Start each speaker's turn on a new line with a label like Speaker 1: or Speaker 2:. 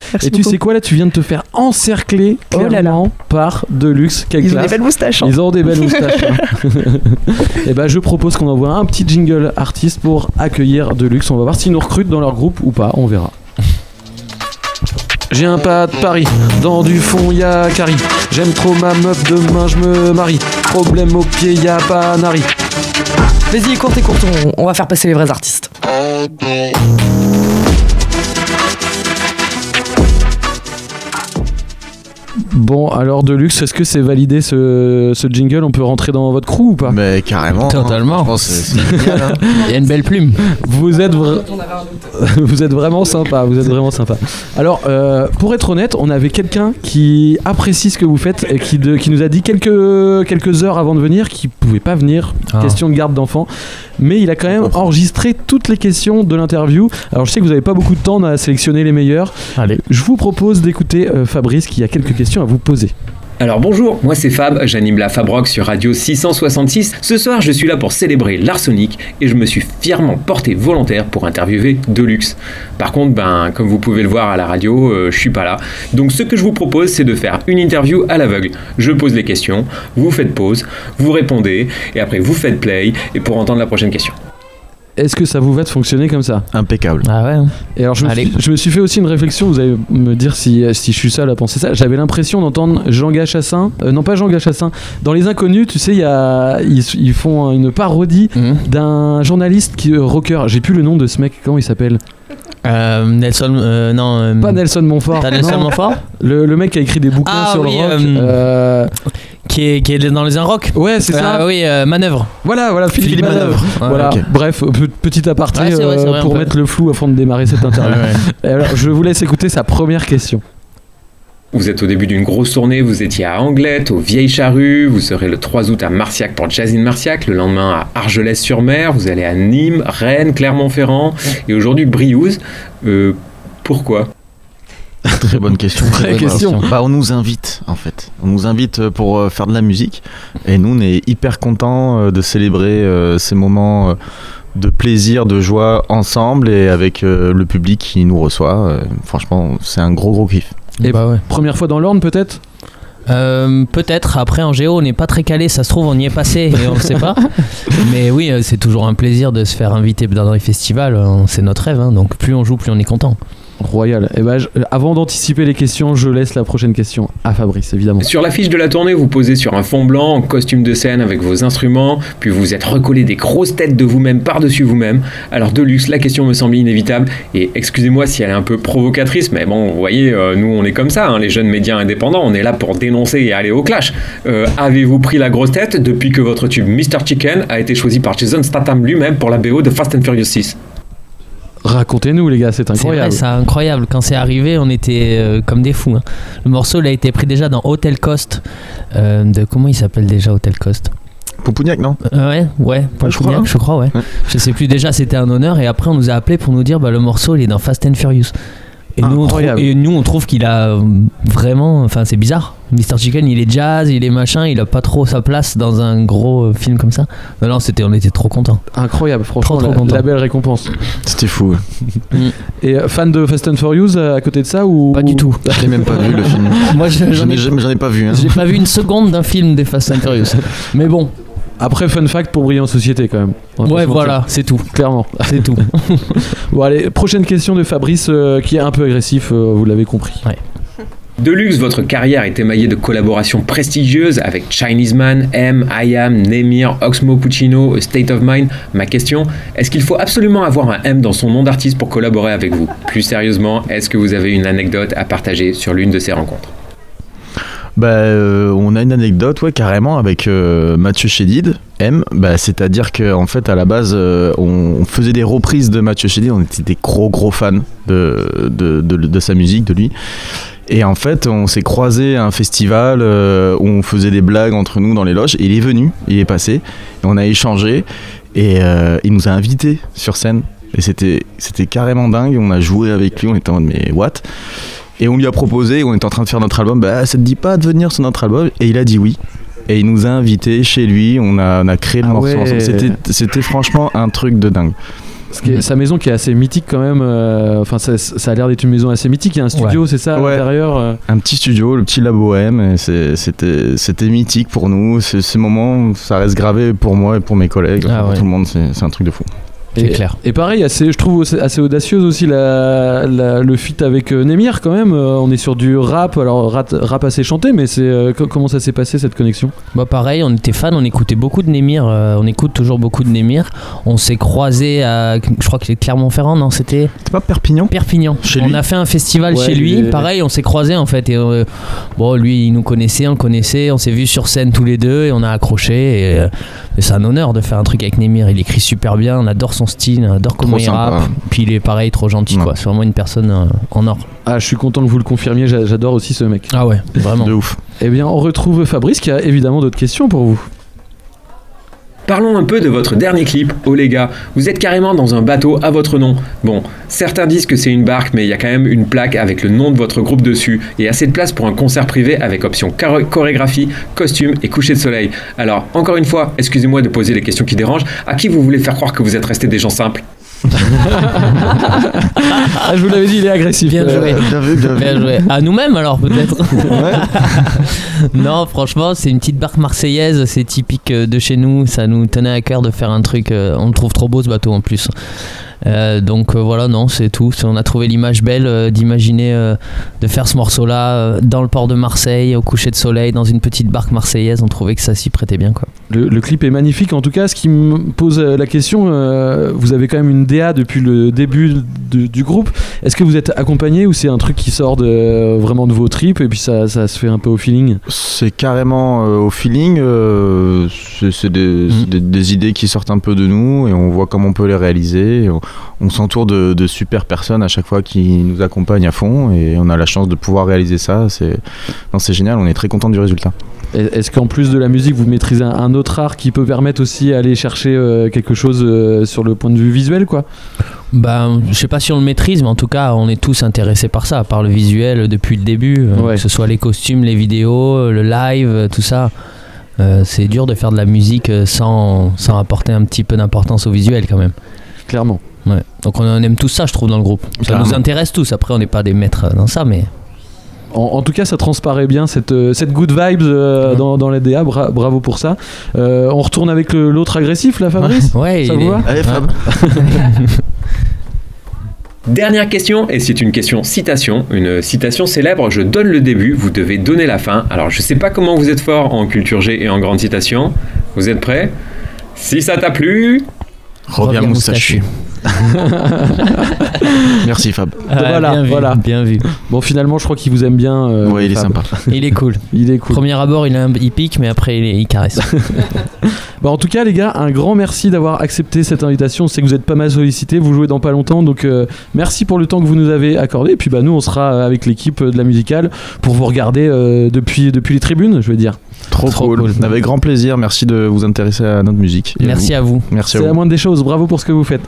Speaker 1: Et tu sais quoi, là tu viens de te faire encercler clairement par Deluxe.
Speaker 2: Ils ont des belles moustaches.
Speaker 1: Ils ont des belles moustaches. Et ben je propose qu'on envoie un petit jingle artiste pour accueillir Deluxe. On va voir s'ils nous recrutent dans leur groupe ou pas, on verra. J'ai un pas de Paris, dans du fond y'a Carrie. J'aime trop ma meuf, demain je me marie. Problème au pied, y'a pas Nari.
Speaker 2: Vas-y, courte, on va faire passer les vrais artistes.
Speaker 1: Bon, alors Deluxe, est-ce que c'est validé ce jingle? On peut rentrer dans votre crew ou pas?
Speaker 3: Mais carrément.
Speaker 4: Totalement.
Speaker 3: Je pense que c'est génial, hein.
Speaker 4: Il y a une belle plume.
Speaker 1: Vous êtes vraiment sympa. Alors, pour être honnête, on avait quelqu'un qui apprécie ce que vous faites et qui nous a dit quelques heures avant de venir qu'il pouvait pas venir. Question de garde d'enfant. Mais il a quand même enregistré toutes les questions de l'interview. Alors, je sais que vous n'avez pas beaucoup de temps, on a sélectionné les meilleures.
Speaker 4: Allez.
Speaker 1: Je vous propose d'écouter Fabrice qui a quelques questions à vous poser.
Speaker 5: Alors bonjour, moi c'est Fab, j'anime la Fab Rock sur Radio 666. Ce soir je suis là pour célébrer l'Arsonic et je me suis fièrement porté volontaire pour interviewer Deluxe. Par contre, comme vous pouvez le voir à la radio, je suis pas là. Donc ce que je vous propose c'est de faire une interview à l'aveugle. Je pose les questions, vous faites pause, vous répondez et après vous faites play et pour entendre la prochaine question.
Speaker 1: Est-ce que ça vous va de fonctionner comme ça?
Speaker 3: Impeccable.
Speaker 4: Ah ouais.
Speaker 1: Et alors je me suis fait aussi une réflexion, vous allez me dire si je suis seul à penser ça. J'avais l'impression d'entendre Jean Gachassin, non pas Jean Gachassin, dans Les Inconnus, tu sais, ils font une parodie d'un journaliste rocker. J'ai plus le nom de ce mec, comment il s'appelle?
Speaker 4: Nelson, non.
Speaker 1: Pas Nelson Montfort.
Speaker 4: T'as Nelson Montfort?
Speaker 1: Le mec qui a écrit des bouquins sur le rock.
Speaker 4: Qui est dans les rock.
Speaker 1: Ouais, c'est ça.
Speaker 4: Oui, Manœuvre.
Speaker 1: Voilà, Philippe Manœuvre. Voilà.
Speaker 3: Okay.
Speaker 1: Bref, petit aparté
Speaker 4: c'est vrai,
Speaker 1: pour mettre le flou avant de démarrer cette interview.
Speaker 4: Ouais.
Speaker 1: Alors, je vous laisse écouter sa première question.
Speaker 5: Vous êtes au début d'une grosse tournée, vous étiez à Anglette, aux Vieilles Charrues, vous serez le 3 août à Marciac pour Jazz in Marciac, le lendemain à Argelès-sur-Mer, vous allez à Nîmes, Rennes, Clermont-Ferrand et aujourd'hui Briouze. Pourquoi ?
Speaker 3: Très bonne question.
Speaker 1: Très bonne question.
Speaker 3: On nous invite en fait. On nous invite pour faire de la musique et nous on est hyper contents de célébrer ces moments de plaisir, de joie ensemble et avec le public qui nous reçoit. Franchement, c'est un gros kiff.
Speaker 1: Et première fois dans l'Orne peut-être?
Speaker 4: Peut-être. Après en géo on n'est pas très calé, ça se trouve on y est passé et on le sait pas. Mais oui, c'est toujours un plaisir de se faire inviter dans les festivals, c'est notre rêve, hein. Donc plus on joue, plus on est content.
Speaker 1: Royal. Et avant d'anticiper les questions, je laisse la prochaine question à Fabrice, évidemment.
Speaker 5: Sur l'affiche de la tournée, vous posez sur un fond blanc en costume de scène avec vos instruments, puis vous êtes recollé des grosses têtes de vous-même par-dessus vous-même. Alors Deluxe, la question me semble inévitable, et excusez-moi si elle est un peu provocatrice, mais bon, vous voyez, nous on est comme ça, hein, les jeunes médias indépendants, on est là pour dénoncer et aller au clash. Avez-vous pris la grosse tête depuis que votre tube Mr. Chicken a été choisi par Jason Statham lui-même pour la BO de Fast and Furious 6 ?
Speaker 1: Racontez-nous les gars, c'est incroyable.
Speaker 4: C'est vrai, c'est incroyable. Quand c'est arrivé, on était comme des fous, hein. Le morceau il a été pris déjà dans Hotel Cost. Comment il s'appelle déjà Hotel Cost?
Speaker 3: Poupouniac, non?
Speaker 4: Ouais, Poupouniac, je crois, ouais. Je sais plus, déjà c'était un honneur et après on nous a appelé pour nous dire le morceau il est dans Fast and Furious. Et nous on trouve qu'il a vraiment, enfin c'est bizarre. Mr. Chicken il est jazz, il est machin, il a pas trop sa place dans un gros film comme ça. Non, on était trop contents.
Speaker 1: Incroyable, franchement,
Speaker 4: trop
Speaker 1: la belle récompense.
Speaker 3: C'était fou.
Speaker 1: Et fan de Fast and Furious à côté de ça ou
Speaker 4: pas du tout?
Speaker 3: Je l'ai même pas vu le film.
Speaker 4: Moi
Speaker 3: j'en ai pas vu. Hein.
Speaker 4: J'ai pas vu une seconde d'un film des Fast and Furious. Mais bon.
Speaker 1: Après, fun fact pour briller en société quand même.
Speaker 4: Ouais, voilà, c'est tout.
Speaker 1: Clairement.
Speaker 4: C'est tout.
Speaker 1: Bon, allez, prochaine question de Fabrice qui est un peu agressif, vous l'avez compris.
Speaker 4: Ouais.
Speaker 5: Deluxe, votre carrière est émaillée de collaborations prestigieuses avec Chinese Man, M, I Am, Nemir, Oxmo Puccino, A State of Mind. Ma question, est-ce qu'il faut absolument avoir un M dans son nom d'artiste pour collaborer avec vous? Plus sérieusement, est-ce que vous avez une anecdote à partager sur l'une de ces rencontres?
Speaker 3: On a une anecdote, ouais, carrément, avec Mathieu Chédid, M. C'est-à-dire qu'en fait, à la base, on faisait des reprises de Mathieu Chédid, on était des gros fans de sa musique, de lui. Et en fait, on s'est croisés à un festival où on faisait des blagues entre nous dans les loges. Et il est venu, il est passé, et on a échangé, et il nous a invités sur scène. Et c'était carrément dingue, on a joué avec lui, on était en mode mais what? Et on lui a proposé, on était en train de faire notre album, ça te dit pas de venir sur notre album? Et il a dit oui. Et il nous a invités chez lui, on a créé le morceau ensemble. C'était franchement un truc de dingue.
Speaker 1: Sa maison qui est assez mythique quand même. Enfin, ça a l'air d'être une maison assez mythique. Il y a un studio, c'est ça, à l'intérieur.
Speaker 3: Un petit studio, le petit labo M. C'était mythique pour nous. Ces moments, ça reste gravé pour moi et pour mes collègues. Pour tout le monde, c'est un truc de fou.
Speaker 4: C'est clair.
Speaker 1: Et pareil, je trouve assez audacieuse aussi le feat avec Némir quand même. On est sur du rap, alors rap assez chanté, mais comment ça s'est passé cette connexion ?
Speaker 4: Bah pareil, on était fans, on écoutait beaucoup de Némir, on écoute toujours beaucoup de Némir. On s'est croisés à, je crois que c'est Clermont-Ferrand, non c'était
Speaker 3: pas Perpignan.
Speaker 4: Chez lui. On a fait un festival chez lui, pareil, on s'est croisés en fait. Et bon, lui il nous connaissait, on le connaissait, on s'est vus sur scène tous les deux et on a accroché. Et c'est un honneur de faire un truc avec Némir, il écrit super bien, on adore son style, on adore comment il rappe. Puis il est pareil, trop gentil quoi. C'est vraiment une personne en or.
Speaker 1: Ah, je suis content que vous le confirmiez, j'adore aussi ce mec.
Speaker 4: Ah ouais, vraiment.
Speaker 3: De ouf.
Speaker 1: Eh bien, on retrouve Fabrice qui a évidemment d'autres questions pour vous.
Speaker 5: Parlons un peu de votre dernier clip, Oh les gars. Vous êtes carrément dans un bateau à votre nom. Bon, certains disent que c'est une barque, mais il y a quand même une plaque avec le nom de votre groupe dessus. Et assez de place pour un concert privé avec option chorégraphie, costume et coucher de soleil. Alors, encore une fois, excusez-moi de poser les questions qui dérangent. À qui vous voulez faire croire que vous êtes restés des gens simples ?
Speaker 1: Ah, je vous l'avais dit, il est agressif.
Speaker 4: Bien joué. Bien joué. À nous-mêmes alors peut-être. Non, franchement, c'est une petite barque marseillaise, c'est typique de chez nous. Ça nous tenait à cœur de faire un truc. On le trouve trop beau ce bateau en plus. Donc voilà, non, c'est tout. On a trouvé l'image belle d'imaginer de faire ce morceau-là dans le port de Marseille, au coucher de soleil, dans une petite barque marseillaise. On trouvait que ça s'y prêtait bien, quoi.
Speaker 1: Le clip est magnifique. En tout cas, ce qui me pose la question, vous avez quand même une DA depuis le début du groupe. Est-ce que vous êtes accompagné ou c'est un truc qui sort vraiment de vos tripes et puis ça se fait un peu au feeling ?
Speaker 3: C'est carrément au feeling. C'est des idées qui sortent un peu de nous et on voit comment on peut les réaliser. On s'entoure de super personnes à chaque fois qui nous accompagnent à fond et on a la chance de pouvoir réaliser ça. C'est génial, on est très content du résultat.
Speaker 1: Est-ce qu'en plus de la musique, vous maîtrisez un autre art qui peut permettre aussi d'aller chercher quelque chose sur le point de vue visuel, quoi ?
Speaker 4: Ben, je sais pas si on le maîtrise, mais en tout cas, on est tous intéressés par ça, par le visuel depuis le début, que ce soit les costumes, les vidéos, le live, tout ça. C'est dur de faire de la musique sans apporter un petit peu d'importance au visuel quand même. Clairement. Ouais. Donc on aime tous ça, je trouve, dans le groupe. Ça nous intéresse tous. Après, on n'est pas des maîtres dans ça, mais...
Speaker 1: En tout cas, ça transparaît bien cette good vibes dans les DA. Bravo pour ça. On retourne avec l'autre agressif, là, Fabrice.
Speaker 4: Ouais.
Speaker 1: Ça vous va ?
Speaker 3: Allez, Fab.
Speaker 5: Dernière question, et c'est une citation, une citation célèbre. Je donne le début, vous devez donner la fin. Alors, je sais pas comment vous êtes fort en culture G et en grande citation. Vous êtes prêts ? Si ça t'a plu,
Speaker 3: reviens moustachu. Merci Fab.
Speaker 1: Voilà.
Speaker 4: Bien vu.
Speaker 1: Bon, finalement, je crois qu'il vous aime bien.
Speaker 3: Ouais, il est sympa.
Speaker 4: Il est cool. Premier abord, il pique, mais après, il caresse.
Speaker 1: Bah, en tout cas, les gars, un grand merci d'avoir accepté cette invitation. Je sais que vous êtes pas mal sollicités. Vous jouez dans pas longtemps, donc merci pour le temps que vous nous avez accordé. Et puis, nous, on sera avec l'équipe de la musicale pour vous regarder depuis les tribunes, je veux dire.
Speaker 3: Trop cool. Avec grand plaisir. Merci de vous intéresser à notre musique.
Speaker 4: Merci à vous.
Speaker 3: Merci à
Speaker 1: vous. C'est
Speaker 3: vous.
Speaker 1: la moindre des choses. Bravo pour ce que vous faites.